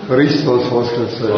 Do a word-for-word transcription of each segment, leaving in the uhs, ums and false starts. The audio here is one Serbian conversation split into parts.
Hristos Voskrese.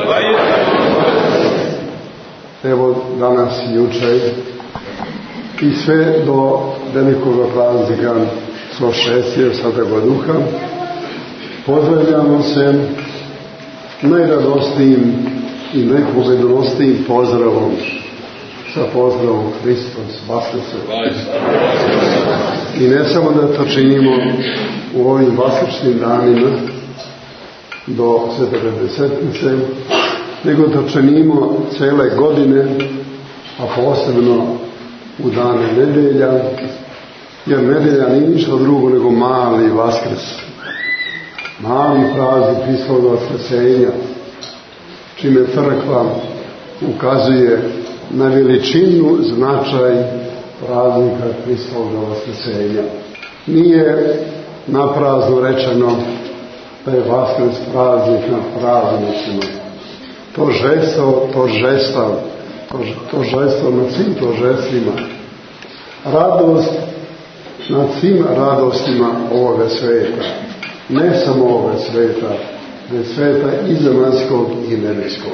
Evo danas i jučer i sve do velikog praznika Svošestija Svetog Duha pozdravljamo se najradosnijim i najpobedonosnijim pozdravom, sa pozdravom Hristos Voskrese. I ne samo da to činimo u ovim vaskršnjim danima do Svete Pedesetnice, nego to činimo cele godine, a posebno u dane nedelja, jer nedelja nije ništa drugo nego mali Vaskrs, mali praznik Hristovog Vaskrsenja, čime crkva ukazuje na veličinu, značaj praznika Hristovog Vaskrsenja. Nije naprazno rečeno da je Vaskrs praznik na praznicima. To žesto, to žestav, to, to žesto nad svim to žestvima. Radost nad svim radostima ovoga sveta. Ne samo ovoga sveta, već sveta i zemaljskog i nebeskog.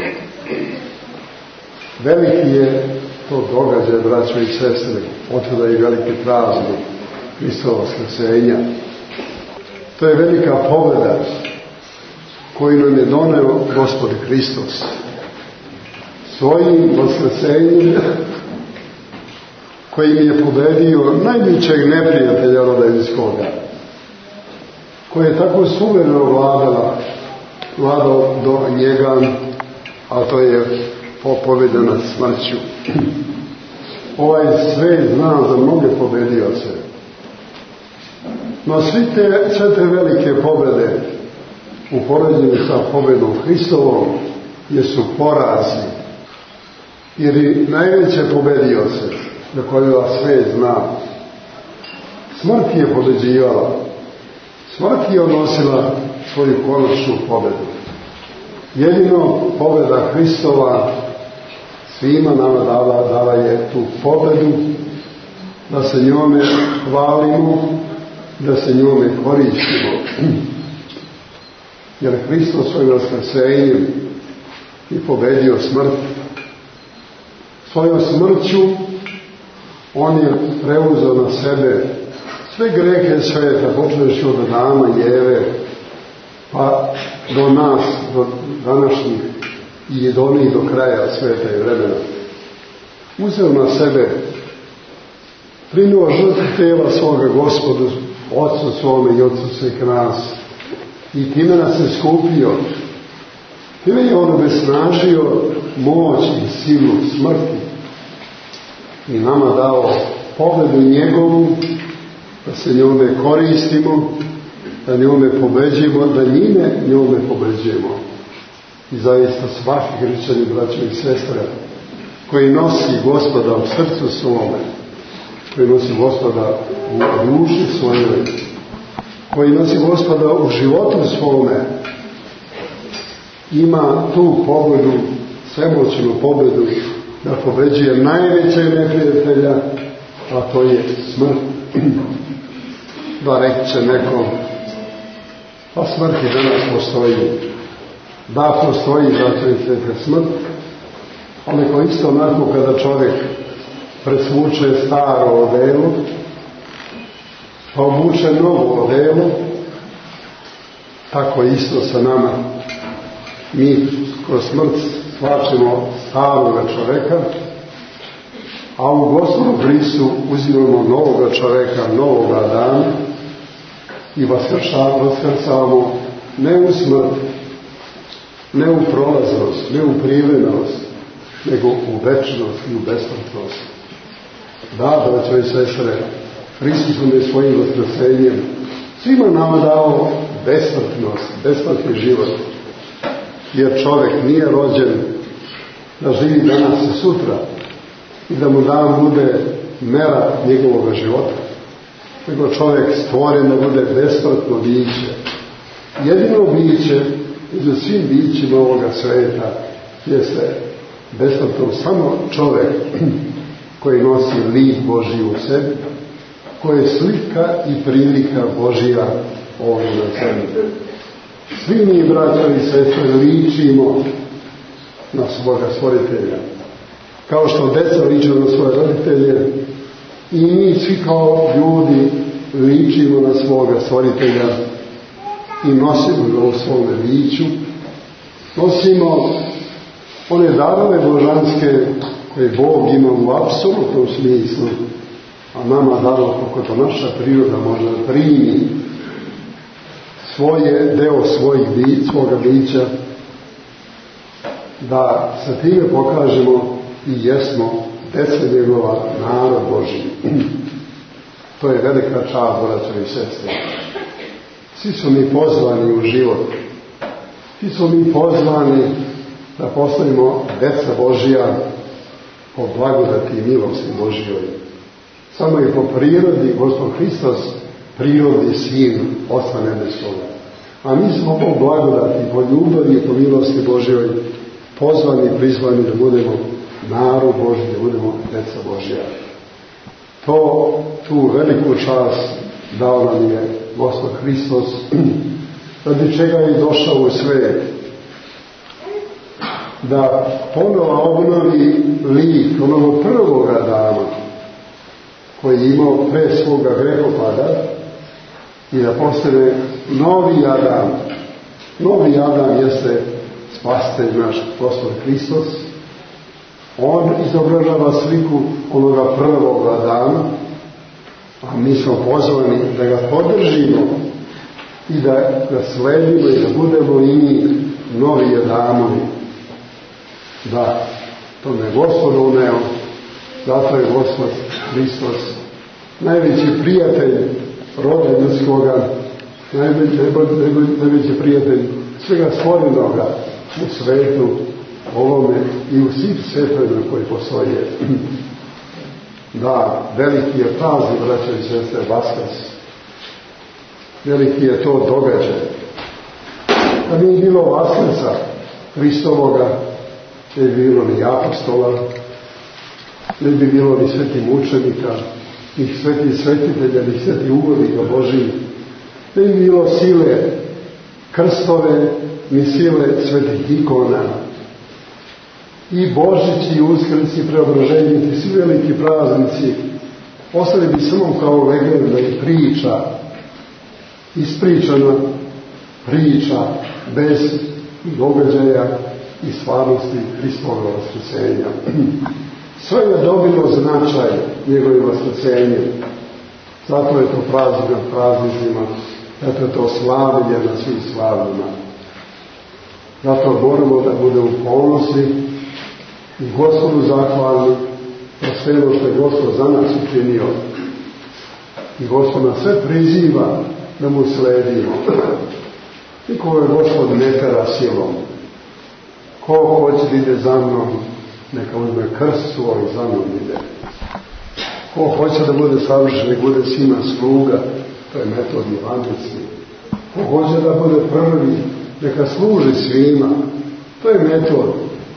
Veliki je to događaj, braćo i sestre, otuda i veliki praznik Hristova Vaskrsenja. To je velika pobjeda koju nam je doneo Gospod Hristos svojim vaskrsenjem, kojim je pobedio najvećeg neprijatelja roda ljudskoga, koji je tako suvereno vladala, vladao do njega, a to je pobjeda nad smrću. Ovaj svet zna za mnoge pobedioce, no sve te, sve te velike pobjede u poređenju sa pobjedom Hristovom jesu porazi, jer i najveće pobedioce za koje svet zna, smrt je pobeđivala, smrt je odnosila svoju konačnu pobjedu. Jedino pobjeda Hristova svima nama dala, dala je tu pobjedu, da se njome hvalimo, da se njome koristimo. Jer Hristos svojim vaskrsenjem je pobedio smrt. Svojom smrću on je preuzeo na sebe sve grehe sveta, počevši od Adama i Eve, pa do nas, do današnjih i do onih do kraja sveta i vremena. Uzeo na sebe, prinuo žrtvu tela svoga Gospodu, Otcu svome i Otcu svih nas, i time nas je skupio. Time je on obesnažio moć i silu smrti i nama dao pobjedu njegovu, da se njome koristimo, da njome pobeđujemo, da njime njome pobeđujemo. I zaista svaki hrišćanin, braćo i sestre, koji nosi Gospoda u srcu svome, koji nosi Gospoda u duši svojoj, koji nosi Gospoda u životu svome, ima tu pobjedu, svemoćnu pobjedu, da pobeđuje najvećeg neprijatelja, a to je smrt. Da reće neko, pa smrt i danas postoji. Da, postoji, zato je sveta smrt, ali ko isto onako kada čovjek presvuče staro odelo, pa obuče novo odelo, tako isto sa nama. Mi kroz smrt slačemo staroga čoveka, a u Gospodu Hristu uzimamo novoga čoveka, novoga dana i vaskrcavamo ne u smrt, ne u prolaznost, ne u privremenost, nego u večnost i u besmrtnost. Da, braćo i sestre, Hristos nam je svojim vaskrsenjem svima nama dao besmrtnost, besmrtni život. Jer čovjek nije rođen da živi danas i sutra i da mu dan bude mera njegovog života, nego čovjek stvoren da bude besmrtno biće. Jedino biće za svim bićima ovoga sveta jeste besmrtno samo čovjek koji nosi lik Božji u sebi, koji je slika i prilika Božja ovdje na zemlji. Svi mi, braća i sestre, ličimo na svoga stvoritelja. Kao što deca liče na svoje roditelje, i mi svi kao ljudi ličimo na svoga stvoritelja i nosimo ga u svome biću. Nosimo one darove božanske koje Bog ima u apsolutnom smislu, a nama dano kako to naša priroda može da primi svoje, deo svojih bi, svoga bića, da sa time pokažemo i jesmo deca njegova, narod Božji. To je velika čast, braćo i sestre. Svi smo mi pozvani u život. Svi smo mi pozvani da postanemo deca Božja po blagodati i milosti Božjoj. Samo je po prirodi Gospod Hristos prirodni sin Oca Nebeskoga. A mi smo po blagodati, po ljubavi i po milosti Božjoj pozvani i prizvani da budemo narod Božji, da budemo deca Božja. To, tu veliku čast dao nam je Gospod Hristos, radi čega je došao u svet, da ponovo obnovi lik onoga prvoga Adama koji je imao pre svoga grehopada i da postane novi Adam. Novi Adam jeste spasitelj naš Gospod Hristos. On izobražava sliku onoga prvog Adama, a mi smo pozvani da ga podržimo i da ga sledimo i da budemo i mi novi Adamovi. Da, to me Gospod uneo, zato je Gospod Hristos najveći prijatelj roda ljudskoga, najveći, najveći prijatelj svega stvorenoga u svetu ovome i u svih svetovima koji postoje. Da, veliki je praznik, braćo i sestre, Vaskrs. Veliki je to događaj. Da nije bilo Vaskrsa Hristovoga, ne bi bilo ni apostola, ne bi bilo ni svetih mučenika, ni svetih svetitelja, ni svetih ugodnika Božih, ne bi bilo sile krstove, ni sile svetih ikona. I Božić, i Uskrs, i Preobraženje, i svi veliki praznici ostali bi samo kao legenda i priča, ispričana priča bez događaja i stvarnosti Hristovog vaskrsenja. Sve je dobilo značaj njegove vaskrsenje. Zato je to praznik nad praznicima, zato je to slavlje na svim slavljima. Zato moramo da budemo ponosni i Gospodu zahvalni za sve što je Gospod za nas učinio. I Gospod nas sve priziva da mu sledimo. Niko je Gospod ne tera silom. Ko hoće da ide za mnom, neka uzme krst svoj za mnom ide. Ko hoće da bude savršen, neka bude sina sluga, to je metod evangelski. Ko hoće da bude prvi, neka služi svima, to je metod.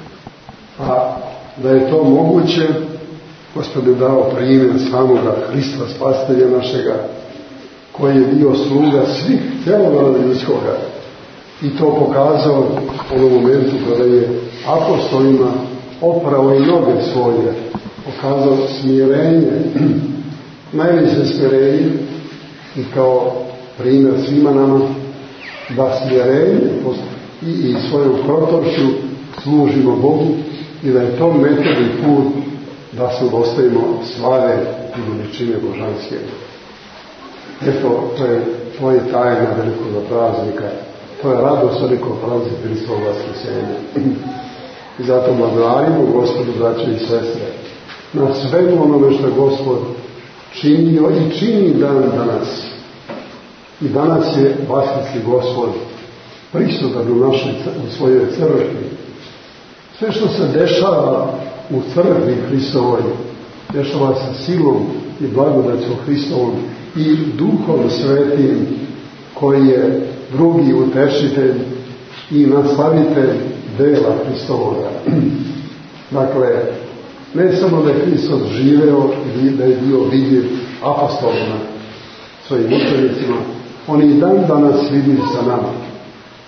A da je to moguće, Gospod je dao primjer samoga Hrista, spasitelja našega, koji je bio sluga svih celog roda ljudskoga. I to pokazao u ovom momentu kada je apostolima opravo i noge svoje, pokazao smirenje, najveće smirenje i kao primjer svima nama da smirenje i, i svojom krotošću služimo Bogu i da je to metod i put da se dostavimo slave i veličine božanske. Eto, to je, to je tajna velikog praznika. To je radost velikog praznika Hristovog vaskrsenja. I zato blagodarimo Gospodu, braće i sestre, na svemu onome što je Gospod činio i čini dan danas. I danas je vaskrski Gospod prisutan u našoj, u svojoj crkvi. Sve što se dešava u crkvi Hristovoj, dešava se silom i blagodaćom Hristovom i Duhom Svetim, koji je drugi utešitelj i naslavitelj dela Hristovoga. Dakle, ne samo da je Hristos živeo i da je bio vidljiv apostolima, svojim učenicima, on i dan danas vidi sa nama.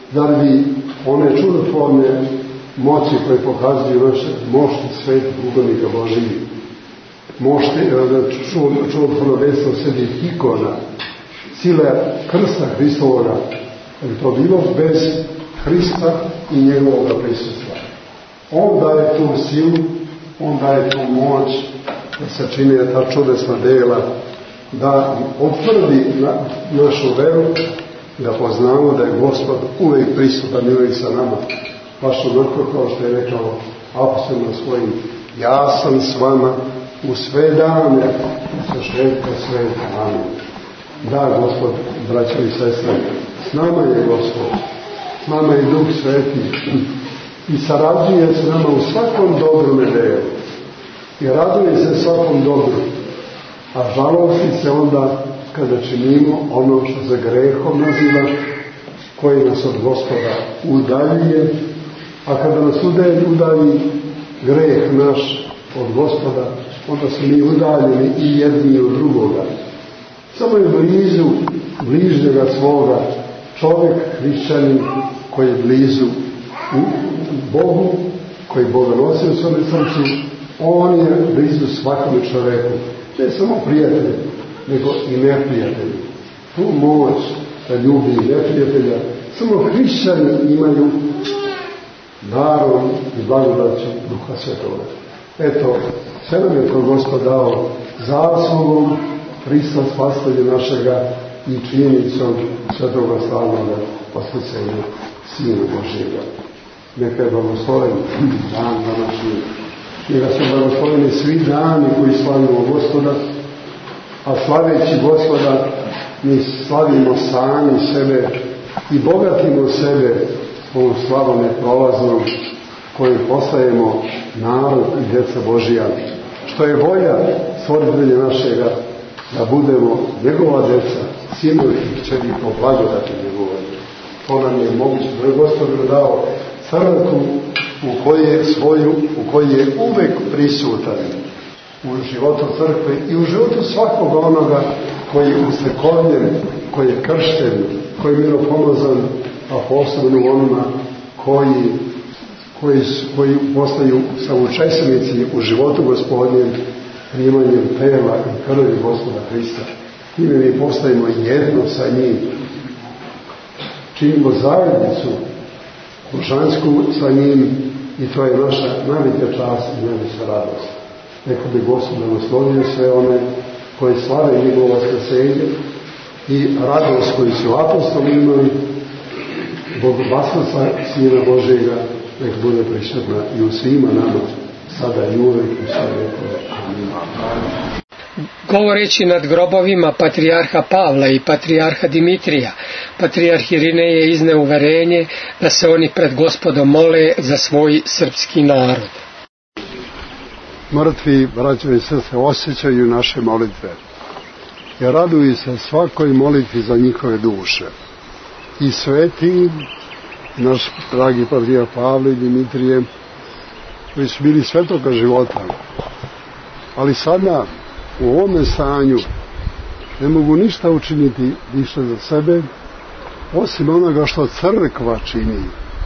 Zar bi one čudotvorne moći koje pokazuju naše mošti svetih ugodnika Božiji, mošti čudotvorno dejstvo svetih ikona, sile krsta Hristovoga, da bi to bilo bez Hrista i njegovog prisustva. On daje tu silu, on daje tu moć da se čine ta čudesna dela, da potvrdi na, našu veru, da poznamo da je Gospod uvijek prisutan i uvijek sa nama. Baš onako kao što je rekao apostol na svojim: ja sam s vama u sve dane, sa švetka sveta. Amen. Da, Gospod, braćo i sestre, s nama je Gospod, s nama je Duh Sveti i sarađuje s nama u svakom dobrom delu i raduje se svakom dobru, a žalosti se onda kada činimo ono što za grehom naziva, koji nas od Gospoda udaljuje, a kada nas udalji greh naš od Gospoda, onda smo mi udaljeni i jedni od drugoga. Samo je blizu bližnjega svoga čovjek, hrišćanin, koji je blizu u Bogu, koji Boga nosi u svome srcu, on je blizu svakome čovjeku. Ne samo prijatelj, nego i neprijatelj. Tu moć da ljubi neprijatelja samo hrišćani imaju darom i blagodaću Duha Svetoga. Eto, sve nam je to Gospod dao zaslugom Hrista spasitelja našega i činjenicom Svetoga slavnoga vaskrsenja Sina Božjega. Neka je blagosloven dan današnji. Neka su blagosloveni svi dani koji slavimo Gospoda, a slaveći Gospoda mi slavimo sami sebe i bogatimo sebe ovom slavom neprolaznom kojim postajemo narod i djeca Božija. Što je volja stvoritelja našega da budemo njegova djeca, sinovi i kćeri po blagodati njegove. To nam je moguće, da je Gospod dao crkvu u kojoj je svoju, u kojoj je uvek prisutan u životu crkve i u životu svakog onoga koji je usrekovljen, koji je kršten, koji je miropomazan, a posebno onima koji, koji, koji postaju saučesnici u životu Gospodnjem, primanjem tela i krvi Gospoda Hrista. Time mi postajemo jedno sa njim. Činimo zajednicu božansku sa njim i to je naša najveća čast i najveća radost. Neka bi Gospod blagoslovio sve one koji slave njegovo vaskrsenje i radost koju su apostoli imali, Bog Vaskrsa Sina Božjega, nek bude prisutna i u svima nama, sada i uvek i sve vekove. Amin. Govoreći nad grobovima patrijarha Pavla i patrijarha Dimitrija, patrijarh Irinej je izneo uverenje da se oni pred Gospodom mole za svoj srpski narod. Mrtvi, braćo i sestre, osjećaju naše molitve i raduju se svakoj molitvi za njihove duše. I sveti, naš dragi patrijarh Pavle i Dimitrije, koji su bili svetoga života, ali sada u ovome stanju ne mogu ništa učiniti više za sebe, osim onoga što crkva čini.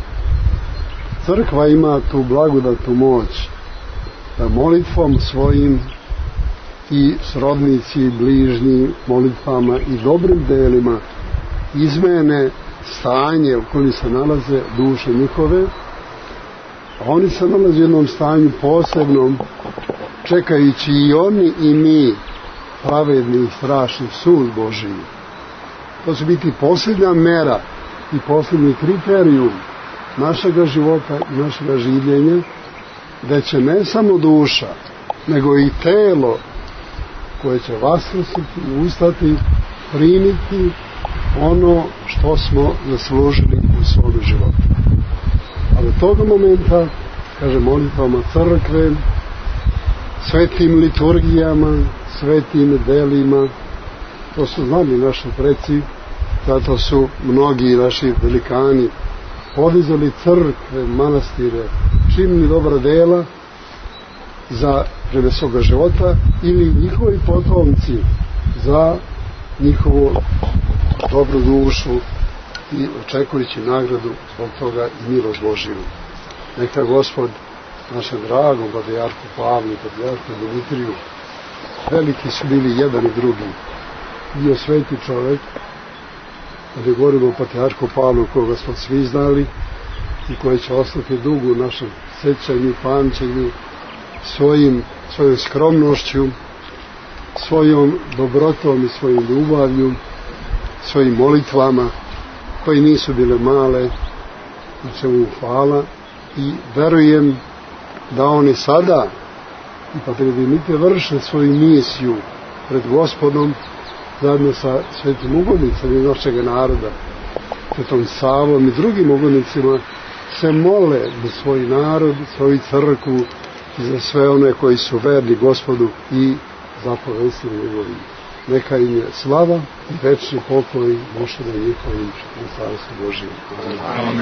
Crkva ima tu blagodatnu moć da molitvom svojim i srodnici i bližnji molitvama i dobrim delima izmene stanje u kojem se nalaze duše njihove, a oni se nalaze u jednom stanju posebnom, čekajući i oni i mi pravedni i strašni sud Božiji. To će biti posljednja mera i posljednji kriterijum našega života i našega življenja, da će ne samo duša, nego i telo koje će vaskrsiti i ustati, primiti ono što smo zaslužili u svom životu. Ali od toga momenta, kaže, molitvama crkve, svetim liturgijama, svetim delima, to su znali naši preci, zato su mnogi naši velikani podizali crkve, manastire, činili dobra dela za vreme svoga života ili njihovi potomci za njihovu dobru dušu i očekujući nagradu zbog toga i milost Božiju. Neka Gospod našem dragom patrijarhu Pavlu i patrijarhu Dimitriju, veliki su bili jedan i drugi, bio sveti čovjek, kada govorimo o patrijarhu Pavlu koga smo svi znali i koji će ostati dugo u našem sećanju, pamćenju, svojim, svojom skromnošću, svojom dobrotom i svojim ljubavlju, svojim molitvama koji nisu bile male, i čemu hvala, i verujem da oni sada i patrijarh Dimitrije vrše svoju misiju pred Gospodom zajedno sa svetim ugodnicama našeg naroda, svetom Savom i drugim ugodnicima, se mole za svoj narod, svoju crkvu i za sve one koji su verni Gospodu i zapovestima njegovim. Neka im je slava i večni pokoj duše da njihovim u Carstvu Božijem. Amen.